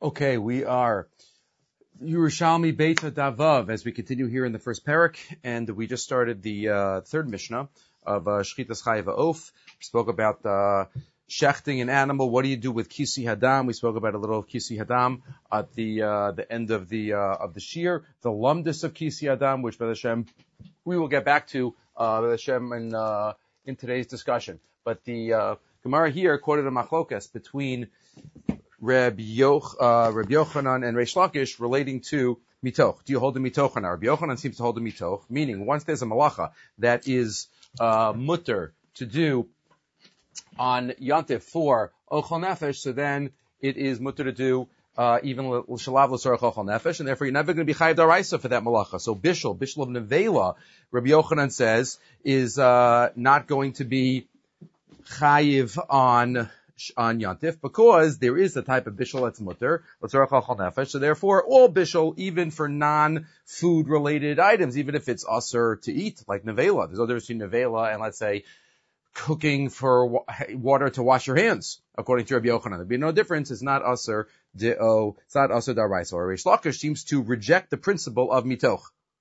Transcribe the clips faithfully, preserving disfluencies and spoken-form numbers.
Okay, we are Yerushalmi Beitza Davav as we continue here in the first parak, and we just started the uh, third Mishnah of uh, Shchitas Chayav Ha'of. We spoke about uh, shechting an animal. What do you do with Kisi Hadam? We spoke about a little of Kisi Hadam at the uh, the end of the uh, of the Shir, the lumdus of Kisi Hadam, which B'ez Hashem we will get back to uh, B'ez Hashem in uh, in today's discussion. But the uh, Gemara here quoted a machlokas between Reb, Yoch, uh, Reb Yochanan and Reish Lakish relating to mitoch. Do you hold the mitoch or not? Reb Yochanan seems to hold the mitoch, meaning once there's a malacha that is uh, mutter to do on Yantif for ochel nefesh, so then it is mutter to do uh, even l'shalav l'sorach ochel nefesh, and therefore you're never going to be chayav daraisa for that malacha. So bishul, bishul of nevela, Reb Yochanan says, is uh, not going to be chayiv on on Yantif, because there is a type of bishul that's mutter, l'tzorach achal nefesh, so therefore all bishul, even for non-food related items, even if it's usher to eat, like nevela. There's no difference between nevela and, let's say, cooking for wa- water to wash your hands, according to Rabbi Yochanan. There'd be no difference. It's not usher de'o, it's not usher daraisa. Or Reish Lakish seems to reject the principle of mitoch.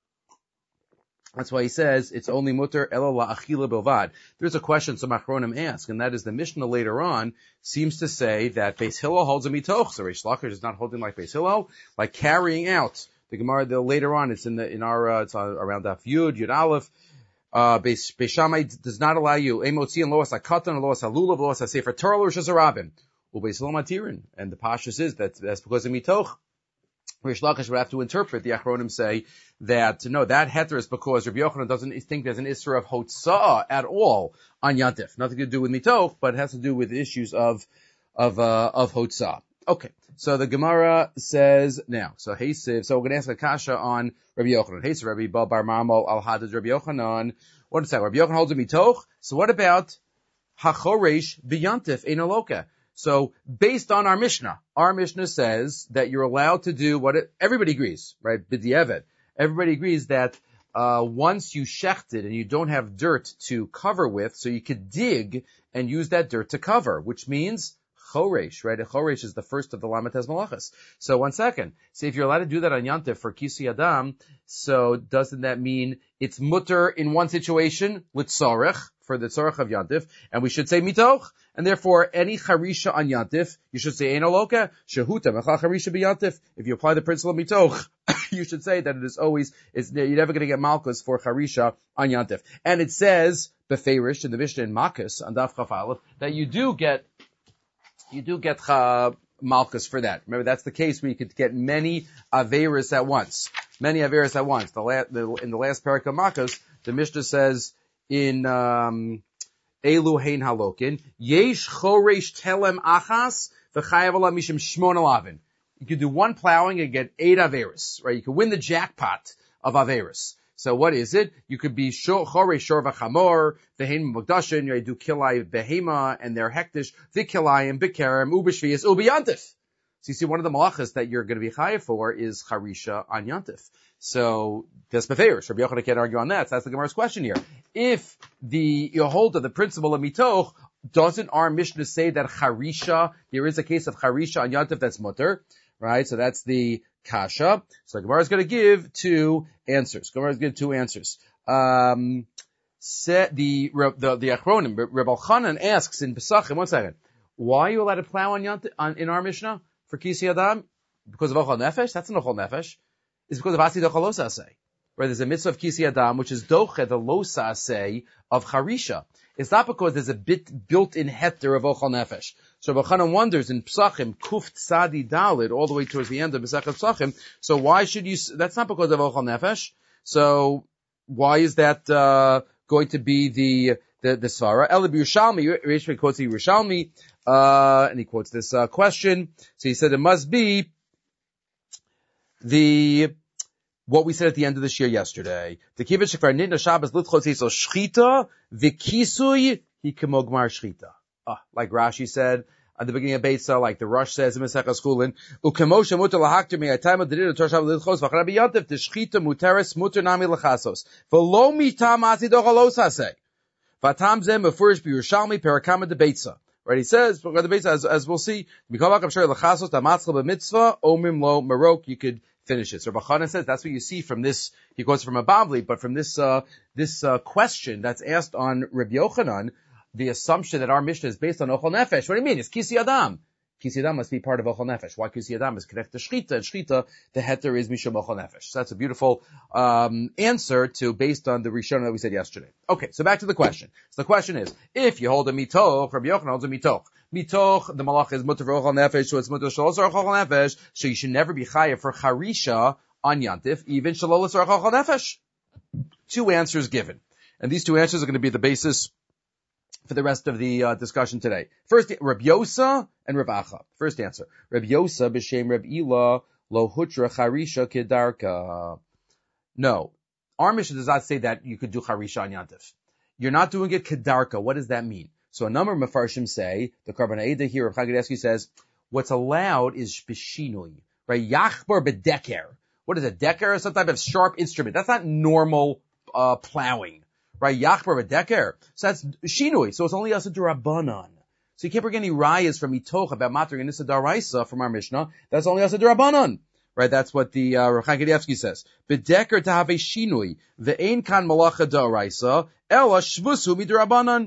That's why he says it's only mutter ela la'achila bilvad. There's a question some achronim ask, and that is the Mishnah later on seems to say that Beis Hillel holds a mitoch. So Reish Lakish is not holding like Beis Hillel, like carrying out the Gemara. The, later on, it's in the in our uh, it's uh, around Daf Yud Yud Aleph. Uh, Beis Beis Shammai does not allow you emotzi and loas hakatan and loas halulav loas hasefer Torah or shazarabin. Well, Beis Hillel matirin, and the pashtus is that that's because of mitoch. Reish Lakish would have to interpret, the Achronim say, that, no, that heter is because Rabbi Yochanan doesn't think there's an isra of hotzah at all on Yantif. Nothing to do with mitoch, but it has to do with issues of, of, uh, of hotzah. Okay. So the Gemara says now, so Hesiv, so we're going to ask a kasha on Rabbi Yochanan. Hesiv, Rabbi Ba Bar Marmol al Hadad Rabbi Yochanan. What is that? Rabbi Yochanan holds a mitoch. So what about hachoresh b'yantif enaloka? So based on our Mishnah, our Mishnah says that you're allowed to do what it, everybody agrees, right? B'di'evet. Everybody agrees that uh once you shecht it and you don't have dirt to cover with, so you could dig and use that dirt to cover, which means choresh, right? A choresh is the first of the lametes malachas. So one second. See, if you're allowed to do that on Yantif for Kisi Adam, so doesn't that mean it's mutter in one situation with tzorech, for the tzorech of Yantif, and we should say mitoch, and therefore any charisha on Yantif, you should say ein aloka, shehuta mechal charisha b'Yantif. If you apply the principle of mitoch, you should say that it is always, it's, you're never going to get malchus for charisha on Yantif. And it says, beferish, in the Mishnah in Makkas, on Daf Chaf Aleph, that you do get, you do get uh, malchus for that. Remember, that's the case where you could get many averis at once. Many averis at once. The, la- the in the last parak of Makkas, the Mishnah says, in um Elu Hein Halokin, Yesh Choresh Telem Achas v'Chayav Ala Mishim Shmon Alavin. You could do one plowing and get eight Averis, right? You could win the jackpot of Averis. So what is it? You could be Choresh Shor v'Chamor, V'Hein Magdashin, you do Kilai Behema and their Hektish, V'Kilayim, B'Kerem, Ubishvias, Ubiyantif. So you see, one of the malachas that you're going to be chayav for is charisha on Yantif. So that's beferish. Rabbi Yochanan can't argue on that. So that's the Gemara's question here. If the you hold of the principle of mitoch, doesn't our Mishnah say that charisha, there is a case of charisha on Yantif that's mutter, right? So that's the kasha. So the Gemara is going to give two answers. Gemara is going to give two answers. Um, set the the the Achronim, Rebbe Chanan asks in Pesachim. One second. Why are you allowed to plow on Yantif on, in our Mishnah for Kisi Adam? Because of Ochal Nefesh? That's an Ochal Nefesh. It's because of Asi Docha Losa Aseh. Right? There's a mitzvah of Kisi Adam, which is Docha, the Losa Aseh of Charisha. It's not because there's a bit built-in heter of Ochal Nefesh. So Rabbi Chanan wonders in Psachim, Kuf Tzadi Dalid, all the way towards the end of Pesachim Psachim, so why should you, that's not because of Ochal Nefesh. So why is that, uh, going to be the, the, the Svara? Ela B'Yerushalmi, Reish quotes the Yerushalmi, uh, and he quotes this, uh, question. So he said it must be the, what we said at the end of this year yesterday. The Kibbutz Shekvar Nitna Shabbos Litchot Yiso Shchita V'Kisui Hikemogmar Shchita. Ah, like Rashi said at the beginning of Beitza, like the Rosh says in Masechah Schulin, Ukemoshe Muter Lahakter Me'atayim Adidin Tor Shabbos Litchos V'Charabi Yantif T'Shchita Muteres Muter Nami Lechasos V'Lo Mitam Asi Dochalos Hasei V'Atam Zeh Mefurish B'Yerushalmi Perakama De Beitza. Right? He says, as, as we'll see, you could finish it. So Rabbi Chana says that's what you see from this. He quotes from a Bavli, but from this uh, this uh, question that's asked on Rabbi Yochanan, the assumption that our Mishnah is based on Ochel Nefesh. What do you mean? It's Kisi Adam. Kisi Adam must be part of Ochel Nefesh. Why Kisi Adam is connected to Shchita, and Shchita, the heter is Mishum Ochel Nefesh. So that's a beautiful um, answer to based on the Rishon that we said yesterday. Okay, so back to the question. So the question is, if you hold a mitoch, Rabbi Yochanan holds a mitoch. Mitoch, the malach is mutter for Ochel Nefesh, so it's mutter shalos or Ochel Nefesh, so you should never be chayav for Charisha on Yantif, even shalolos or Ochel Nefesh. Two answers given. And these two answers are going to be the basis for the rest of the uh, discussion today. First, Reb Yosa and Reb Acha. First answer. Reb Yosa b'shem Reb Ila lo hutra charisha kedarka. No. Our Mishnah does not say that you could do charisha on Yantif. You're not doing it kedarka. What does that mean? So a number of Mefarshim say, the Karban Aida here, Reb Chagadesky says, what's allowed is b'shinui. Right? Yachbar b'deker. What is a deker? Some type of sharp instrument. That's not normal uh, plowing. Right, Yachbar Deker. So that's Shinui. So it's only Asa Durabanan. So you can't bring any rayas from Itoch about Matri and Issa Daraisa from our Mishnah. That's only Asa Durabanan. Right, that's what the uh, Rav Chaim Kanievsky says. Bedeker tahave Shinui. Ve'ein kan malacha daraisa. Ela shvusu midurabanan.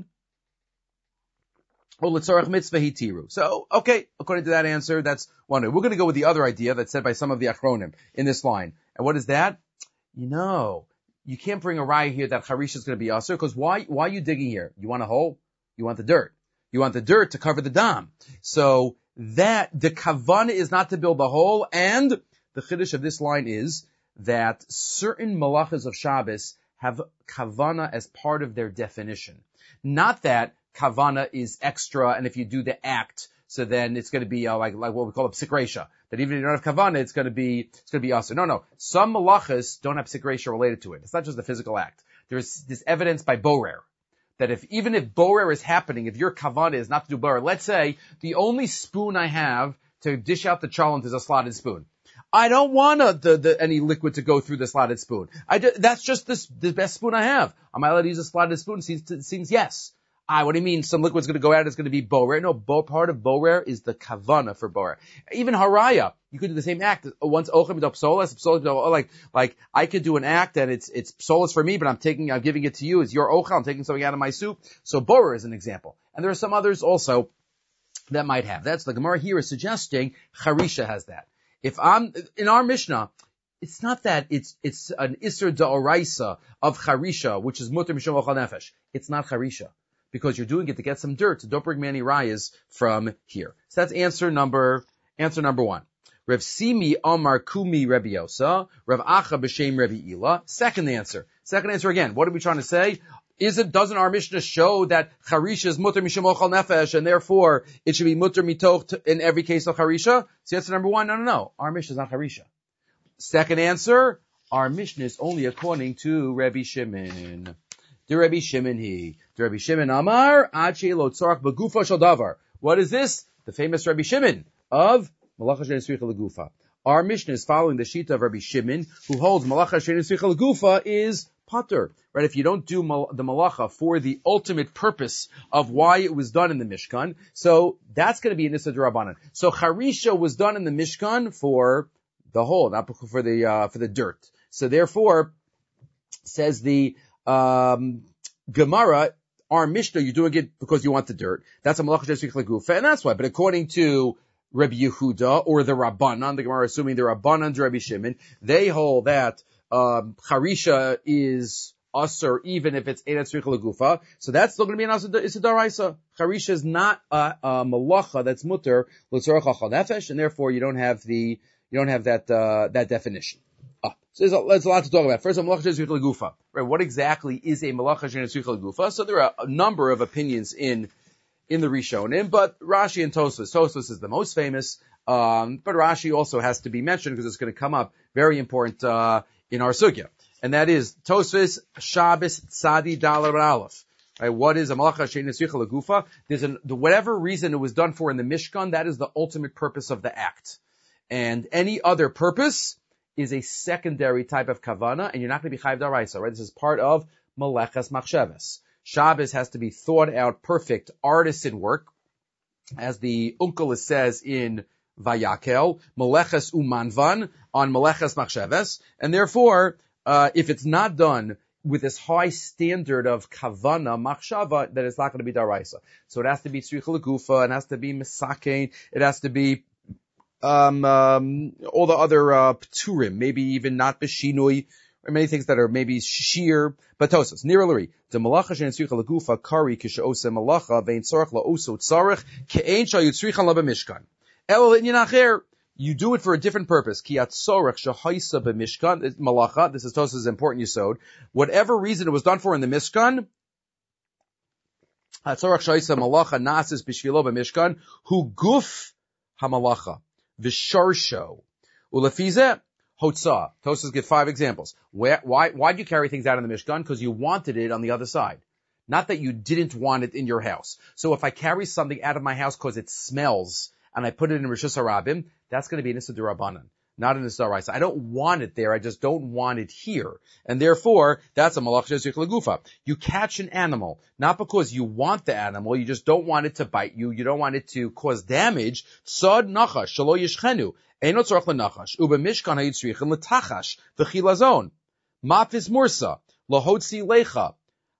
Or letzarach mitzvah hitiru. So, okay, according to that answer, that's one way. We're going to go with the other idea that's said by some of the Achronim in this line. And what is that? You know, you can't bring a raya here that Harisha is going to be Asur, because why, why are you digging here? You want a hole? You want the dirt. You want the dirt to cover the dam. So that, the kavana is not to build the hole, and the chiddush of this line is that certain malachas of Shabbos have kavana as part of their definition. Not that kavana is extra, and if you do the act, so then it's going to be uh, like like what we call a psik resha. That even if you don't have kavana, it's going to be it's going to be asur. No, no. Some malachas don't have psik resha related to it. It's not just the physical act. There's this evidence by borer that if even if borer is happening, if your kavana is not to do borer, let's say the only spoon I have to dish out the cholent is a slotted spoon. I don't want a, the, the, any liquid to go through the slotted spoon. I do, that's just this, the best spoon I have. Am I allowed to use a slotted spoon? Seems, to, seems yes. Ah, what do you mean some liquid's going to go out? It's going to be borer. No, bo, part of borer is the kavana for borer. Even haraya, you could do the same act. Once ochem do psolas, psolas, like, like, I could do an act and it's, it's psolas for me, but I'm taking, I'm giving it to you. It's your ochel. I'm taking something out of my soup. So borer is an example. And there are some others also that might have. That's the Gemara here is suggesting Harisha has that. If I'm, in our Mishnah, it's not that it's, it's an Isser Da'oraisa of Harisha, which is Mutter Mishum Ochel Nefesh. It's not Harisha. Because you're doing it to get some dirt. So don't bring me any rayas from here. So that's answer number, answer number one. Rav Simi Amar Kumi Rebbe Yosa, Rav Acha B'Shem Rebbe Ila. Second answer. Second answer again. What are we trying to say? Is it, doesn't our Mishnah show that Harisha is Mutter Mishum Ochel Nefesh, and therefore it should be Mutter Mitoch in every case of Harisha? So answer number one, no, no, no. Our Mishnah is not Harisha. Second answer, our Mishnah is only according to Rebbe Shimon. The Rebbe Shimon he. The Rebbe Shimon Amar, Ache lo tzarach begufa shel davar. What is this? The famous Rebbe Shimon of Malacha she'en tzricha legufa. Our Mishnah is following the Shita of Rebbe Shimon, who holds Malacha she'en tzricha legufa is patur. Right? If you don't do mal- the Malacha for the ultimate purpose of why it was done in the Mishkan, so that's going to be an Issa D'Rabbanan. So Harisha was done in the Mishkan for the hole, not for the, uh, for the dirt. So therefore, says the, Um, Gemara, our Mishnah, you're doing it because you want the dirt. That's a malacha she'en tzricha legufa, and that's why. But according to Rabbi Yehuda or the Rabbanan, the Gemara assuming the Rabbanan, Rabbi Shimon, they hold that um, Harisha is usher even if it's ein tzricha legufa. So that's still going to be an usher is a daraisa. Harisha is not a, a malacha that's mutter l'tzorach achal nefesh, and therefore you don't have the you don't have that uh, that definition. So there's a, there's a lot to talk about. First, a malacha she'en tzricha legufa. Right? What exactly is a malacha she'en tzricha legufa? So there are a number of opinions in in the Rishonim, but Rashi and Tosfos. Tosfos is the most famous, um, but Rashi also has to be mentioned because it's going to come up very important uh, in our sugya, and that is Tosfos Shabbos Tzadi Dalar Aleph. Right? What is a malacha she'en tzricha legufa? There's an, the, whatever reason it was done for in the Mishkan, that is the ultimate purpose of the act, and any other purpose is a secondary type of kavana, and you're not going to be chayiv daraisa, right? This is part of meleches machsheves. Shabbos has to be thought out, perfect artisan work, as the Unkelis says in Vayakel, Meleches umanvan on Meleches machsheves, and therefore, uh, if it's not done with this high standard of kavana machshava, then it's not going to be daraisa. So it has to be tzricha legufa, it has to be misakein, it has to be um, um, all the other uh, pturim, maybe even not beshinui, or many things that are maybe sheer, but tosas. Nira lari, the malacha shen tzricha legufa kari kisha ose malacha vein tzarech la oso tzarech ke'ein shal yutzricha la b'mishkan. El inyan acher. You do it for a different purpose. Ki atzorech shahaisa b'mishkan malacha. This is Tosas' important yisod. Whatever reason it was done for in the mishkan, atzorech shahaisa malacha nasis b'shvilo b'mishkan hu guf hamalacha v'sharsho ulefizeh hotza. Tosas give five examples. Where, why why did you carry things out in the mishkan? Because you wanted it on the other side. Not that you didn't want it in your house. So if I carry something out of my house because it smells, and I put it in Rishus Harabim, that's going to be an Issa D'Rabbanan, not an Issa D'Oraisa. I don't want it there, I just don't want it here. And therefore, that's a Malach She'ezrich Legufa. You catch an animal, not because you want the animal, you just don't want it to bite you, you don't want it to cause damage. Sod nachash, shalo yishchenu, eino tzorach lenachash, ube mishkan hayitzrichen letachash, v'chilazon, mafis mursa, lahotzi lecha,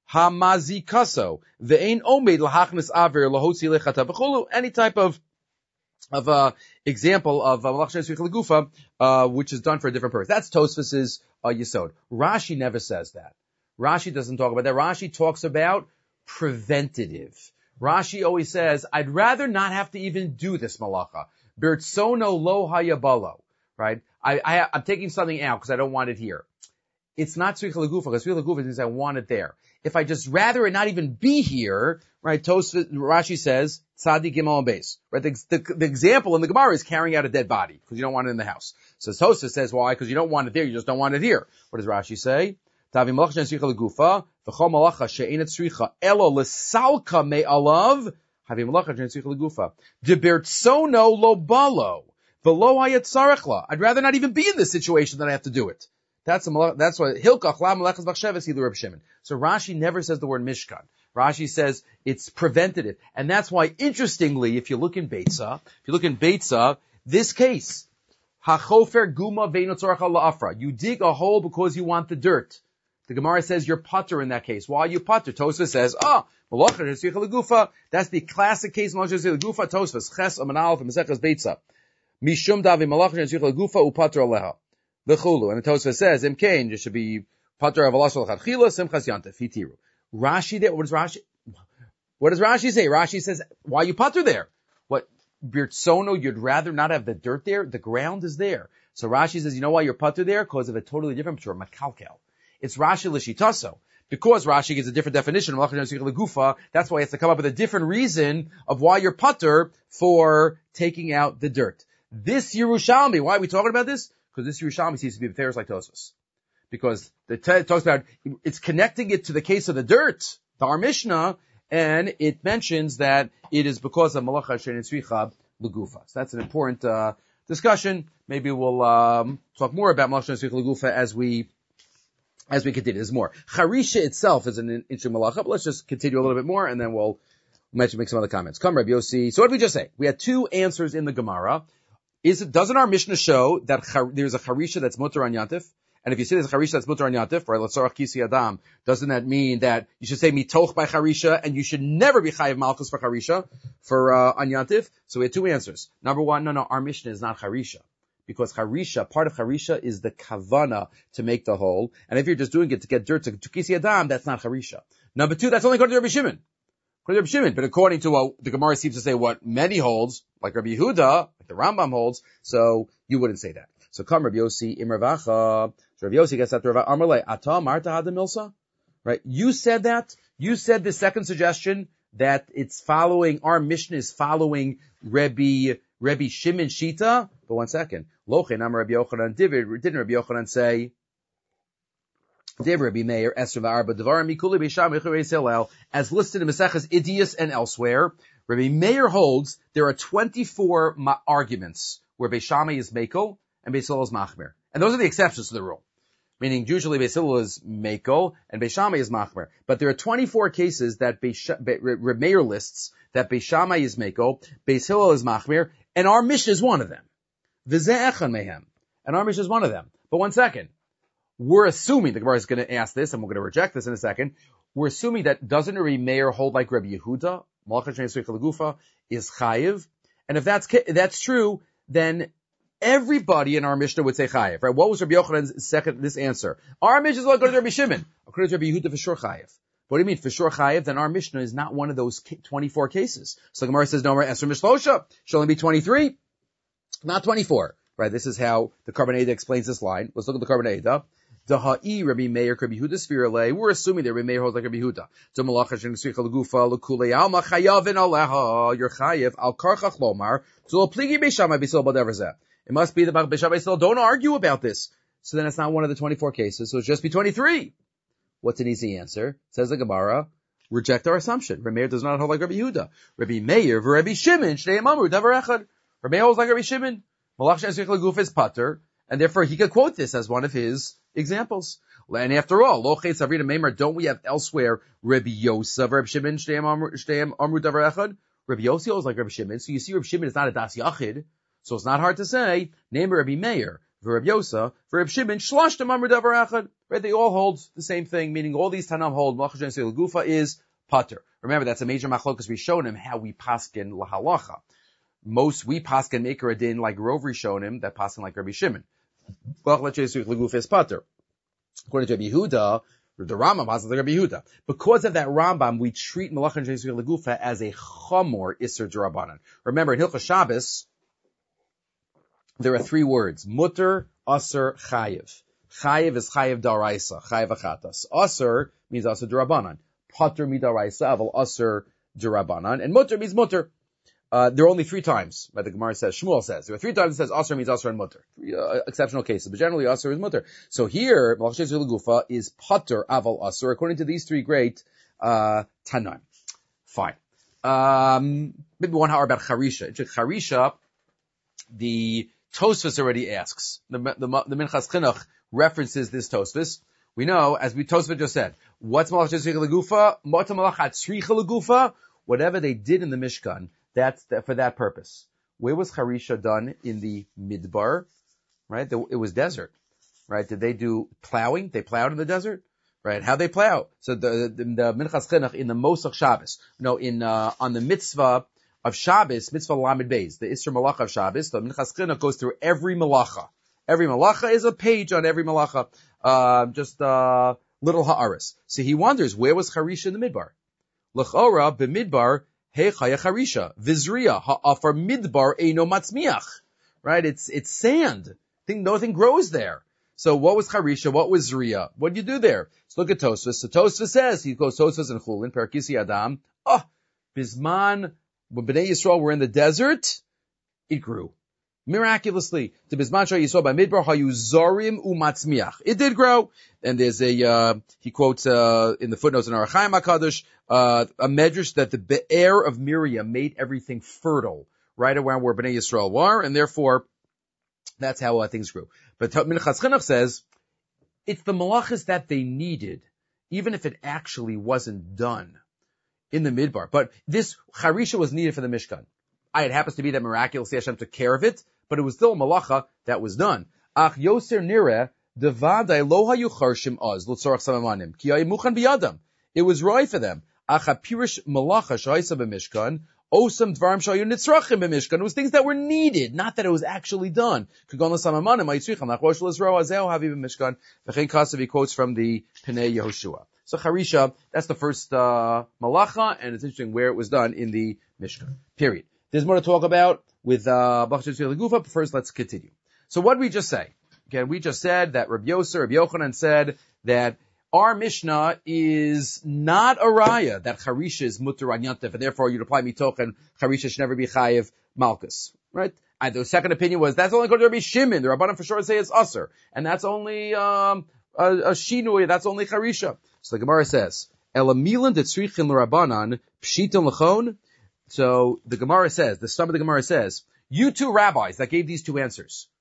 hamazikaso, ve'ein omed lahachnis aver, lahotzi lecha tabachulu, any type of of a uh, example of uh, Gufa, uh, which is done for a different purpose. That's Tosfos's uh, Yesod. Rashi never says that. Rashi doesn't talk about that. Rashi talks about preventative. Rashi always says, I'd rather not have to even do this malacha. Birtsono lo hayabalo. Right? I, I, I'm taking something out because I don't want it here. It's not Tzricha Legufa, because Tzricha Legufa means I want it there. If I just rather it not even be here, right, Tosfos, Rashi says, Tzadi Gimel Beis. Right, the, the, the example in the Gemara is carrying out a dead body, because you don't want it in the house. So Tosfos says, why? Because you don't want it there, you just don't want it here. What does Rashi say? Tavi Malach She'en Tzricha Legufa, V'chol Malacha She'en Tzricha, Elo L'salka Me'alav, Havi Malach She'en Tzricha Legufa, D'Bertsono Lo Balo, V'lo Hayat Tzarech. I'd rather not even be in this situation than I have to do it. That's a, that's what Hilkach La Melechas Bachsheves Hilu Reb Shimon. So Rashi never says the word Mishkan. Rashi says it's preventative, and that's why, interestingly, if you look in Beitza, if you look in Beitza, this case, Hachofer Guma Veino Tzorach La'afra, you dig a hole because you want the dirt. The Gemara says you're putter in that case. Why are you putter? Tosfos says, ah, Malach She'en Legufa. That's the classic case. Malach She'en Legufa. Tosfos Ches Amanal from Mesechus Beitza. Mishum Davi Malach She'en Legufa upater aleha. The chulu, and the Tosfos says, Im kain, you should be pater avalasol chadchila simchas yantef hitiru. Rashi there, what does Rashi, what does Rashi say? Rashi says, why you pater there? What, birtsono, you'd rather not have the dirt there? The ground is there. So Rashi says, you know why you're pater there? Because of a totally different pater, makalkel. It's Rashi l'shitaso. Because Rashi gives a different definition, that's why he has to come up with a different reason of why you're pater for taking out the dirt. This Yerushalmi, why are we talking about this? Because this Yerushalmi seems to be affairs like Tosfos. Because the t- talks about, it's connecting it to the case of the dirt, the our Mishnah, and it mentions that it is because of Malacha She'en Tzricha Legufa. So that's an important, uh, discussion. Maybe we'll, um, talk more about Malacha She'en Tzricha Legufa as we, as we continue. There's more. Charisha itself is an interesting Malacha, but let's just continue a little bit more and then we'll, we'll mention, make some other comments. Come, Rabbi Yossi. So what did we just say? We had two answers in the Gemara. Is it, doesn't our Mishnah show that char, there's a charisha that's mutar on yantif? And if you say there's a charisha that's mutar on yantif, right, l'tzorach kisi adam, doesn't that mean that you should say mitoch by charisha and you should never be chayiv malchus for charisha, for, uh, on yantif? So we had two answers. Number one, no, no, our Mishnah is not charisha. Because charisha, part of charisha is the kavana to make the hole. And if you're just doing it to get dirt to, to kisi adam, that's not charisha. Number two, that's only according to Rabbi Shimon. According to Rabbi Shimon, but according to what the Gemara seems to say what many holds, like Rabbi Yehuda, like the Rambam holds, so you wouldn't say that. So come Rabbi Yossi, Im Ravacha, so Rabbi Yossi gets after Rabbi Amarle, Ata Marta Hada Milsa? Right? You said that, you said the second suggestion, that it's following, our Mishnah is following Rabbi, Rabbi Shimon Shita, but one second. Lochen, Amar Rabbi Yochanan, didn't Rabbi Yochanan say, as listed in Maseches Idias and elsewhere, Rabbi Meir holds there are twenty-four ma- arguments where Beis Shammai is Mekel and Beis Hillel is Machmir. And those are the exceptions to the rule. meaning usually Beis Hillel is Mekel and Beis Shammai is Machmer. But there are twenty-four cases that Reb Meir lists that Beis Shammai is Mekel, Beis Hillel is Machmer, and our Mishnah is one of them. V'zeh echan mehem. And our Mishnah is one of them. But one second. We're assuming, the Gemara is going to ask this, and we're going to reject this in a second. We're assuming that doesn't Reb Meir hold like Rabbi Yehuda, Malachas Shnei Tzricha L'Gufa, is Chayiv? And if that's that's true, then everybody in our Mishnah would say Chayiv, right? What was Rabbi Yochanan's second, this answer? Our Mishnah is like going to Rabbi Shimon. According to Rabbi Yehuda, for sure Chayiv. What do you mean, for sure Chayiv? Then our Mishnah is not one of those twenty-four cases. So the Gemara says, no, Esher Mishlosha, should only be twenty-three, not twenty-four. Right? This is how the Karban Eda explains this line. Let's look at the Karban Eda. Daha'i Rabbi Meir Rabbi Yehuda Sfirale. We're assuming that Rabbi Meir holds like Rabbi Yehuda. To Malacha Shen Tzricha L'Gufa L'Kulei Alma Chayavin Aleha. You're Chayiv Al Karchach Lomar. So Lo Pligi Beis Shammai Beis Hillel B'Dever Zeh. It must be that Beis Shammai Beis Hillel don't argue about this. So then it's not one of the twenty-four cases. So it's just be twenty-three. What's an easy answer? Says the Gemara. Reject our assumption. Rabbi Meir does not hold like Rabbi Yehuda. Rabbi Meir Rabbi Shimon Shnei Amru Davar Echad. Rabbi Meir holds like Rabbi Shimon. Malach Shen Tzricha L'Gufa is Pater, and therefore he could quote this as one of his examples. And after all, Lo Chetz Avrina Meimer, don't we have elsewhere Rabbi Yosef, Rabbi Shimon, Shteim Amru Davar Echad? Rabbi Yosef is like Rabbi Shimon, so you see Rabbi Shimon is not a Das Yachid, so it's not hard to say, name Rabbi Meir, for Rabbi Yosef, for Rabbi Shimon, Shlashtem Amru Davar Echad. Right, they all hold the same thing, meaning all these Tanam hold, Malach Shen Tzricha L'Gufa is Pater. Remember, that's a major machlokas. We showed him how we paskin lahalacha. Most we paskin maker a din like Rov Rishonim that paskin like Rabbi Shimon. Malach Shen Tzricha L'Gufa is Pater. According to Rabbi Yehuda, the Rambam paskin like Rabbi Yehuda. Because of that Rambam, we treat Malach Shen Tzricha L'Gufa as a chamor iser d'Rabbanan. Remember, in Hilchos Shabbos, there are three words: mutter, aser, chayiv. Chayiv is chayiv daraisa, chayiv achatas. Aser means aser d'Rabbanan. Pater midaraisa, aval aser d'Rabbanan, and mutter means mutter. Uh, there are only three times, but the Gemara says, Shmuel says, there are three times it says aser means aser and mutter. Three, uh, exceptional cases, but generally aser is mutter. So here, Malach Shen Tzricha L'Gufa is pater aval aser, according to these three great, uh, Tanaim. Fine. Um, maybe one hour about Charisha. Charisha, the Tosfos already asks. The, the, the Minchas Chinuch references this Tosfos. We know, as we Tosfos just said, what's Malach Shen Tzricha L'Gufa? Mota Malachat Tzricha L'Gufa? Whatever they did in the Mishkan, that's the, for that purpose. Where was Charisha done? In the Midbar, right? The, it was desert, right? Did they do plowing? They plowed in the desert, right? How they plow? So the, the, the Minchas Chinuch in the Mosach Shabbos, no, in, uh, on the mitzvah of Shabbos, mitzvah Lamed Beis, the Isser Malacha of Shabbos, the Minchas Chinuch goes through every malacha. Every malacha is a page on every malacha, uh, just, uh, little ha'aris. So he wonders, where was Charisha in the Midbar? L'chora, b'midbar, Hey chaya charisha, vizriya, ha'afar midbar eino matzmiach. Right? It's, it's sand. Think nothing grows there. So what was charisha? What was zriya? What do you do there? Let's look at Tosfos. So Tosfos says, he goes Tosfos and Chulin, Perakisi Adam, oh, Bisman, when Bnei Yisrael were in the desert, it grew. Miraculously. To Bisman Shah Yisrael by Midbar, hayu zorim umatzmiach. It did grow. And there's a, uh, he quotes, uh, in the footnotes in Orach Chaim HaKadosh, uh, a medrash that the Be'er of Miriam made everything fertile right around where Bnei Yisrael were, and therefore, that's how uh, things grew. But Minchas Chinuch says, it's the malachas that they needed, even if it actually wasn't done in the Midbar. But this Charisha was needed for the Mishkan. It happens to be that miraculously Hashem took care of it, but it was still a malacha that was done. Ach yoser nireh devadai lo hayu charshim oz l'tzorach samamanim ki hayimuchan biyadam. It was right for them. Ach hapirish malacha shayisa b'mishkan osam dvarim shayu nitzrachim b'mishkan. It was things that were needed, not that it was actually done. Kagon l'samamanim hayitzricham lachrosh l'zro azeo havi b'mishkan. V'chein kasav he quotes from the Pnei Yehoshua. So Charisha, that's the first uh, malacha, and it's interesting where it was done in the Mishkan. Period. There's more to talk about with uh, Malach Shen Tzricha L'Gufa, but first let's continue. So what did we just say? Again, we just said that Rabbi Yosef, Rabbi Yochanan said that our Mishnah is not a raya, that Charisha is mutter an yantef, and therefore you'd apply mitoch and Charisha should never be chayiv malchus. Right? And the second opinion was, that's only going to Rabbi Shimon. The Rabbanan for sure say it's usher. And that's only um, a, a shinui, that's only Charisha. So the Gemara says, Elamilan detzrichin l'Rabbanan, pshitin l'chon. So the Gemara says, the sum of the Gemara says, you two rabbis that gave these two answers,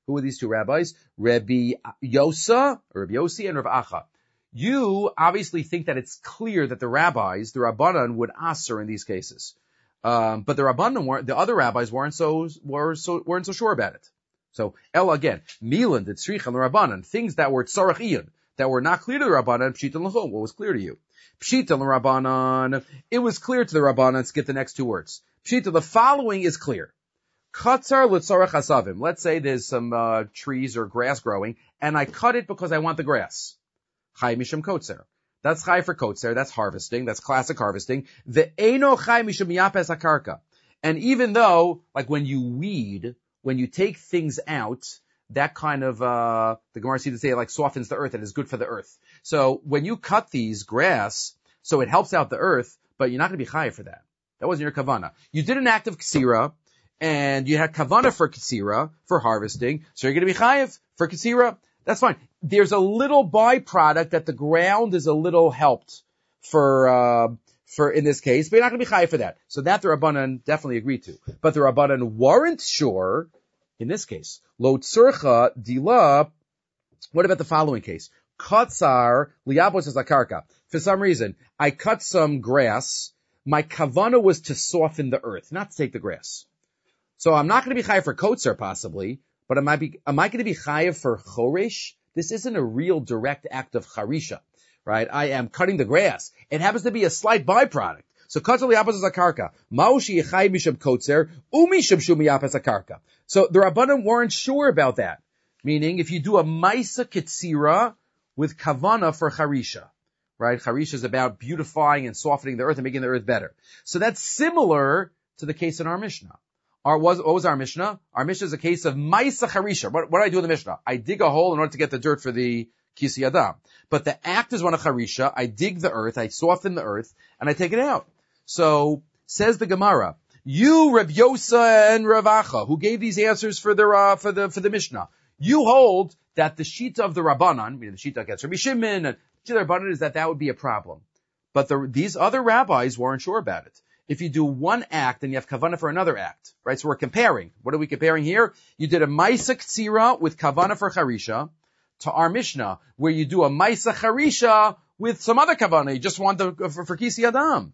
Who are these two rabbis? Rabbi Yosa, or Rabbi Yossi, and Rav Acha. You obviously think that it's clear that the rabbis, the Rabbanan, would aser in these cases. Um, but the Rabbanan weren't, the other rabbis weren't so, were so, weren't so sure about it. So, El again, Milan, the Tzrich, and the Rabbanan, things that were tzarach iyon, that were not clear to the Rabbanan, Pshita and L'chum, what was clear to you? Pshita and Rabbanan, it was clear to the Rabbanan, skip the next two words. Pshita, the following is clear. Katzar l'tzarach asavim. Let's say there's some, uh, trees or grass growing, and I cut it because I want the grass. Chai mishum kotzer. That's chai for kotzer. That's harvesting. That's classic harvesting. The eno chai mishum yapes akarka. And even though, like when you weed, when you take things out, that kind of, uh, the Gemara seems to say it like softens the earth and is good for the earth. So when you cut these grass, so it helps out the earth, but you're not going to be chai for that. That wasn't your kavana. You did an act of ksira, and you had kavana for ksira, for harvesting, so you're going to be chayiv for ksira. That's fine. There's a little byproduct that the ground is a little helped for, uh, for in this case, but you're not going to be chayiv for that. So that the Rabbanan definitely agreed to. But the Rabbanan weren't sure in this case. Lo tzurcha dila. What about the following case? Katzar liyabos zakarka. For some reason, I cut some grass. My kavana was to soften the earth, not to take the grass. So I'm not going to be chayiv for kotzer possibly, but am I, be, am I going to be chayiv for choresh? This isn't a real direct act of charisha, right? I am cutting the grass. It happens to be a slight byproduct. So kotzer liyabos zakarka. Ma'ushi yechayiv mishum kotzer umishum shum yapes zakarka. So the Rabbanim weren't sure about that. Meaning, if you do a maisa ketzira with kavana for charisha, right? Charisha is about beautifying and softening the earth and making the earth better. So that's similar to the case in our Mishnah. Our, was, what was our Mishnah? Our Mishnah is a case of maisa charisha. What, what do I do in the Mishnah? I dig a hole in order to get the dirt for the kisi adam. But the act is one of charisha. I dig the earth, I soften the earth, and I take it out. So, says the Gemara, you, Reb Yosa and Rav Acha, who gave these answers for the, uh, for the, for the Mishnah, you hold that the shita of the Rabbanan, meaning the shita against Rabbi Shimon, and the Rabbanan is that that would be a problem. But the, these other rabbis weren't sure about it. If you do one act and you have kavana for another act, right? So we're comparing. What are we comparing here? You did a maisa ktsira with kavana for charisha to our Mishnah, where you do a maisa charisha with some other kavana. You just want the, for, for kisi adam.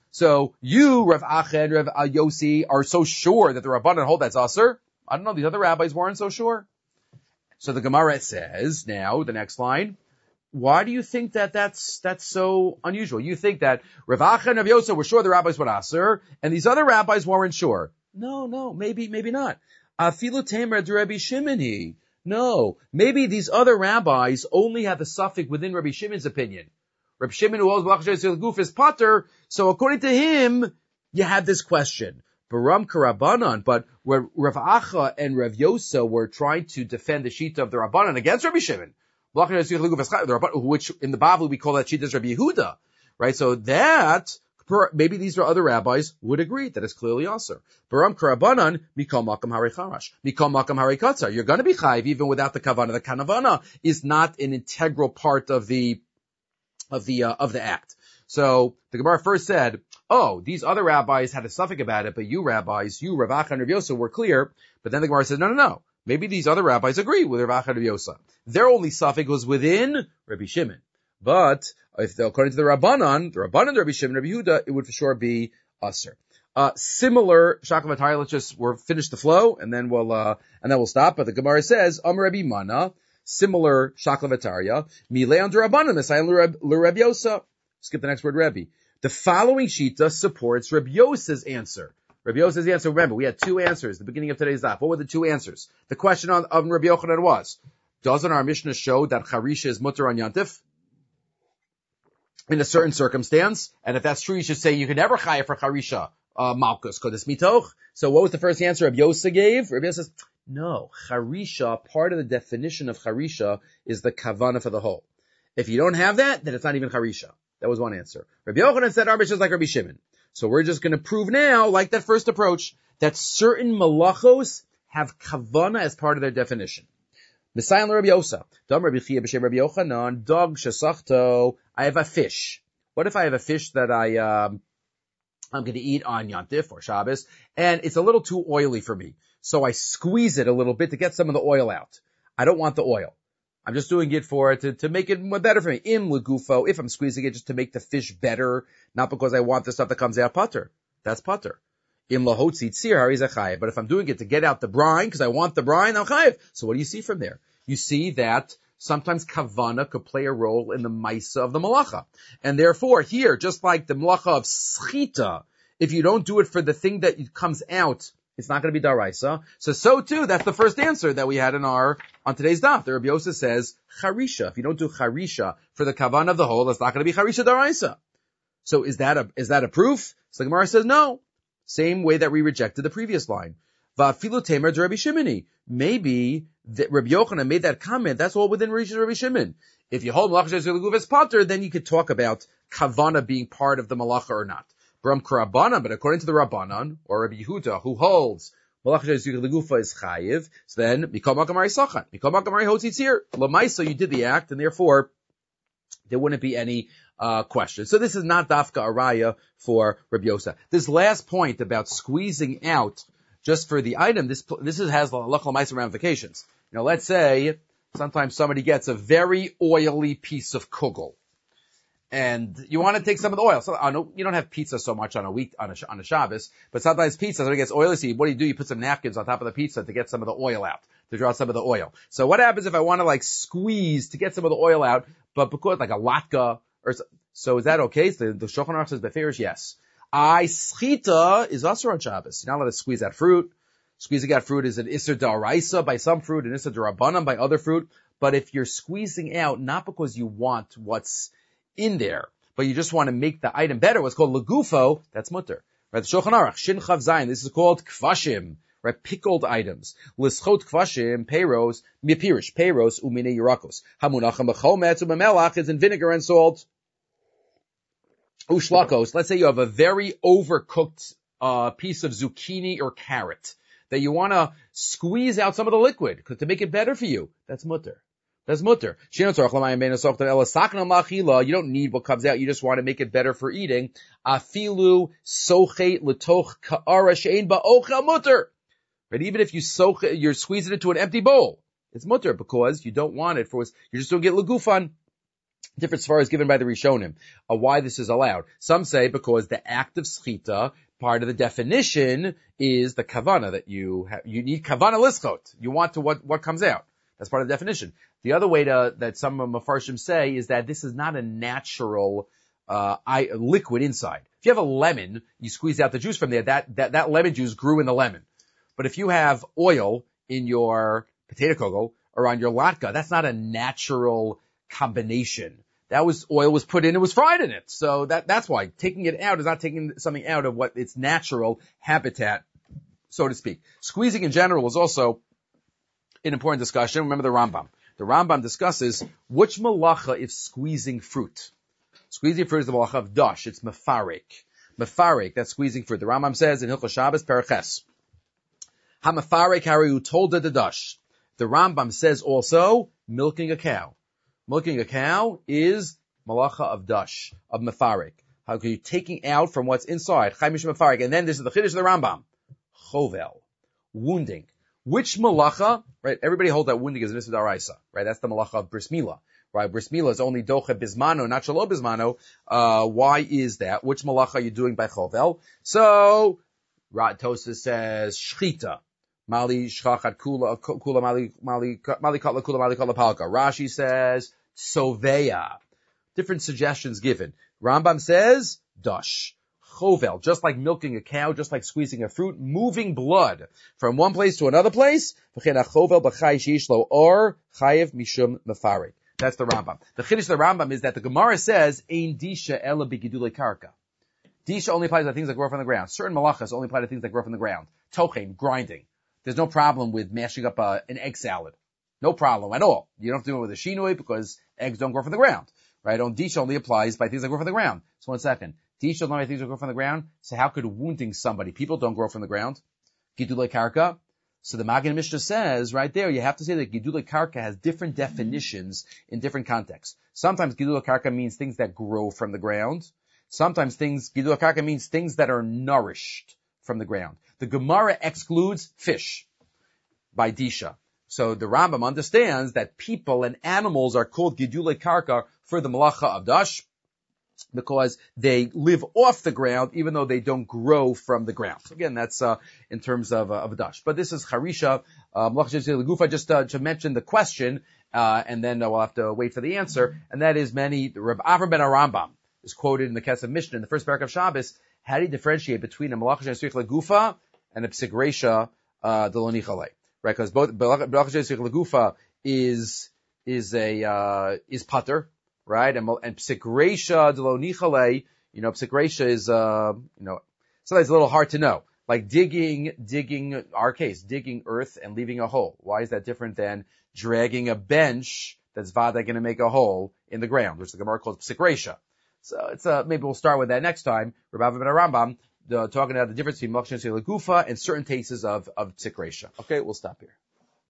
So you, Rav Acha and Rav Yossi, are so sure that the Rabbanan hold that's aser. I don't know, these other rabbis weren't so sure. So the Gemara says, now, the next line, why do you think that that's, that's so unusual? You think that Rav Acha and Rav Yossi were sure the rabbis would aser, and these other rabbis weren't sure. No, no, maybe, maybe not. Afilu temer de Rabbi Shimoni. No, maybe these other rabbis only have the suffix within Rabbi Shimon's opinion. Rabbi Shimon who holds B'lachas Guf is Potter, so according to him, you had this question. Baram Karabanan, but where Rav Acha and Rav Yosa were trying to defend the shita of the Rabbanan against Rabbi Shimon, which in the Bible we call that shita as Rabbi Yehuda, right? So that, maybe these other rabbis would agree that it's clearly aser. Baram Karabanan, Mikol Makam Hari Charash, Mikol Makam Hari Katzar. You're going to be chayiv even without the kavana. The kanavana is not an integral part of the of the, uh, of the act. So, the Gemara first said, oh, these other rabbis had a suffix about it, but you rabbis, you Rav Acha and Rav Yosa were clear. But then the Gemara said, no, no, no. Maybe these other rabbis agree with Rav Acha and Rav Yosa. Their only suffix was within Rabbi Shimon. But, if according to the Rabbanan, the Rabbanan, Rabbi Shimon, Rabbi Yehuda, it would for sure be aser. Uh, similar, Shakavatari, let's just, we'll finish the flow, and then we'll, uh, and then we'll stop. But the Gemara says, Am Rabbi Mana, similar Shaklavataria, Milei under Rabbanan, Messiah l'Reb Yosa. Skip the next word, Rebbe. The following shita supports Reb Yosa's answer. Reb Yosa's answer, remember, we had two answers at the beginning of today's daf. What were the two answers? The question on, of Rabbi Yochanan was, doesn't our Mishnah show that Charisha is mutter on Yantif? In a certain circumstance. And if that's true, you should say you can never chaya for Charisha, uh, Malkus, Kodes Mitoch. So what was the first answer Reb Yosa gave? Reb Yosa says, no, Charisha, part of the definition of Charisha is the kavana for the whole. If you don't have that, then it's not even Charisha. That was one answer. Rabbi Yochanan said our Mishnah is like Rabbi Shimon. So we're just going to prove now, like that first approach, that certain malachos have kavana as part of their definition. Messiah Rabbi Yosa. Dam Rabbi Chia b'shem Rabbi Yochanan. Dog shesachto. I have a fish. What if I have a fish that I, um, I'm going to eat on Yantif or Shabbos, and it's a little too oily for me. so I squeeze it a little bit to get some of the oil out. I don't want the oil. I'm just doing it for, to, to make it more better for me. Im legufo, if I'm squeezing it just to make the fish better, not because I want the stuff that comes out putter. That's putter. Im lahotzi tzir hariz achayev. But if I'm doing it to get out the brine, because I want the brine, I'm chayev. So what do you see from there? You see that sometimes kavana could play a role in the maisa of the malacha. And therefore, here, just like the malacha of schita, if you don't do it for the thing that comes out, it's not going to be daraisa. So, so too, that's the first answer that we had in our, on today's daf. The Rabbi Yosef says, charisha. If you don't do charisha for the kavan of the whole, it's not going to be charisha daraisa. So is that a, is that a proof? So the Gemara says no. Same way that we rejected the previous line. Va'afilu temer de Rabbi Shimoni. Maybe that Rabbi Yochanan made that comment. That's all within reach of Rabbi Shimon. If you hold malacha she'ez leguvas potter, then you could talk about kavana being part of the malacha or not. Bram Karabanan, but according to the Rabbanan, or Rabbi Yehuda, who holds Malacha She'ez Legufa is chayiv, so then, Mikol Makamari Sachan, Mikol Makamari Hotzitzir, Lamaisa, you did the act, and therefore, there wouldn't be any, uh, question. So this is not Dafka Araya for Rabbi Yosef. This last point about squeezing out just for the item, this, this is, has Lach Lamaisa ramifications. You know, let's say, sometimes somebody gets a very oily piece of kugel. And you want to take some of the oil. So I know you don't have pizza so much on a week, on a, on a Shabbos, but sometimes pizza, when it gets oily, so what do you do? You put some napkins on top of the pizza to get some of the oil out, to draw some of the oil. So what happens if I want to like squeeze to get some of the oil out, but because like a latke, or so, so is that okay? So the, the Shulchan Aruch says beferish, yes. I schita is also on Shabbos. You're not allowed to squeeze that fruit. Squeezing out fruit is an Isser Daraisa by some fruit, an Isser Darabanan by other fruit. But if you're squeezing out, not because you want what's in there, but you just want to make the item better, what's called legufo, that's mutter. Right? The Shulchan Aruch, Shin Chav Zayin, this is called kvashim, right? Pickled items. Lischot kvashim, peiros, mipirish, peiros, umine yirakos. Hamunacham b'chometz, umemelach, is in vinegar and salt. Ushlakos, let's say you have a very overcooked, uh, piece of zucchini or carrot that you want to squeeze out some of the liquid to make it better for you. That's mutter. That's mutter. You don't need what comes out. You just want to make it better for eating. Afilu sochet letoch ka'ara she'ein ba'ochel mutter. But even if you soch, you're squeezing it into an empty bowl, it's mutter because you don't want it for, you're just doing it legufan. Different svaras given by the Rishonim, uh, why this is allowed. Some say because the act of schita, part of the definition is the kavana that you have, you need kavana lischot. You want to what, what comes out. That's part of the definition. The other way to, that some of Mefarshim say is that this is not a natural, uh, I, liquid inside. If you have a lemon, you squeeze out the juice from there, that, that, that lemon juice grew in the lemon. But if you have oil in your potato kugel or on your latke, that's not a natural combination. That was, oil was put in, it was fried in it. So that, that's why taking it out is not taking something out of what its natural habitat, so to speak. Squeezing in general is also an important discussion. Remember the Rambam. The Rambam discusses which malacha is squeezing fruit. Squeezing fruit is the malacha of dash. It's mefarek. Mefarek, that's squeezing fruit. The Rambam says in Hilchos Shabbos, Paraches. Ha-mefarek hariu tolda de dash. The Rambam says also, milking a cow. Milking a cow is malacha of dash, of mefarek. How are you taking out from what's inside? Chaimish mefarek. And then this is the chiddush of the Rambam. Chovel. Wounding. Which malacha, right? Everybody holds that wounding is an Issa D'Oraisa, right? That's the malacha of bris milah, right? Bris milah is only doche bismano, not shalo bismano. Uh, why is that? Which malacha are you doing by chovel? So, Rad Tosas says, shchita. Mali shchachat kula, kula mali, mali, mali katla kula, mali katla palka. Rashi says, soveya. Different suggestions given. Rambam says, dash. Chovel, just like milking a cow, just like squeezing a fruit, moving blood from one place to another place. That's the Rambam. The chiddush of the Rambam is that the Gemara says, Ein disha ela b'gidulei karka. Disha only applies to things that grow from the ground. Certain malachas only apply to things that grow from the ground. Tochen, grinding. There's no problem with mashing up a, an egg salad. No problem at all. You don't have to do it with a shinoi because eggs don't grow from the ground. Right? On disha only applies by things that grow from the ground. So one second. Disha only things that grow from the ground. So how could wounding somebody? People don't grow from the ground. Gidulei karka. So the Magen Mishnah says right there, you have to say that Gidulei karka has different definitions in different contexts. Sometimes Gidulei karka means things that grow from the ground. Sometimes things, Gidulei karka means things that are nourished from the ground. The Gemara excludes fish. by Disha. So the Rambam understands that people and animals are called Gidulei Karka for the Malacha of Dash, because they live off the ground, even though they don't grow from the ground. So again, that's uh, in terms of uh, of dash. But this is Harisha, uh, Malacha just uh, to mention the question, uh, and then uh, we'll have to wait for the answer. And that is many. Reb Avram ben Arambam is quoted in the Kesef Mishnah in the first parak of Shabbos. How do you differentiate between a Malacha Shesuich Legufa and a Psigresha uh, Delonichale? Right, because both Malacha Shesuich Legufa is is a uh, is putter. Right, and, and psikresha delo nichale, you know, psikresha is, uh, you know, sometimes a little hard to know. Like digging, digging, our case, digging earth and leaving a hole. Why is that different than dragging a bench that's vada going to make a hole in the ground, which the Gemara calls psikresha? So it's, uh, maybe we'll start with that next time. Rabbi ben Rambam, the, talking about the difference between Malach Shesuich Legufa and certain cases of, of psikresha. Okay, we'll stop here.